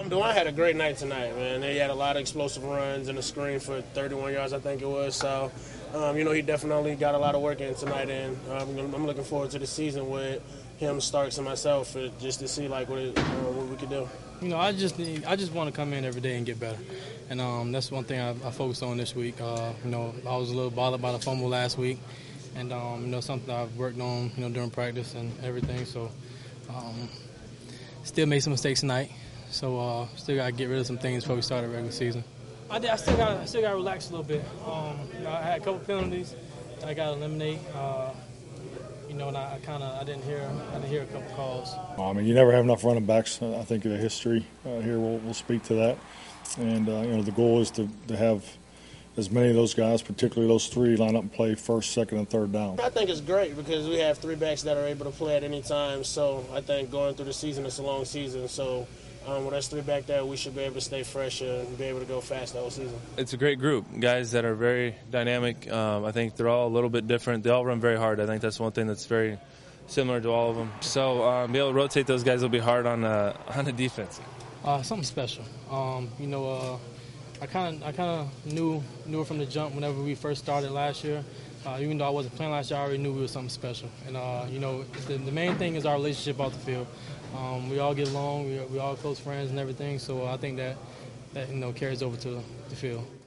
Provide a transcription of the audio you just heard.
Dewan had a great night tonight, man. He had a lot of explosive runs and a screen for 31 yards, I think it was. So, he definitely got a lot of work in tonight, and I'm looking forward to the season with him, Starks, and myself, just to see what we could do. I just want to come in every day and get better, and that's one thing I focused on this week. I was a little bothered by the fumble last week, and something I've worked on during practice and everything. So, still made some mistakes tonight. So still got to get rid of some things before we start the regular season. I still got to relax a little bit. I had a couple penalties I got to eliminate. And I didn't hear a couple calls. You never have enough running backs. I think the history here will speak to that. And the goal is to have as many of those guys, particularly those three, line up and play first, second, and third down. I think it's great because we have three backs that are able to play at any time. So I think going through the season, it's a long season. So with us three back there, we should be able to stay fresh and be able to go fast the whole season. It's a great group, guys that are very dynamic. I think they're all a little bit different. They all run very hard. I think that's one thing that's very similar to all of them. So be able to rotate those guys will be hard on the defense. Something special. I kind of knew it from the jump whenever we first started last year. Even though I wasn't playing last year, I already knew we were something special. And the main thing is our relationship off the field. We all get along. We all close friends and everything. So I think that carries over to the field.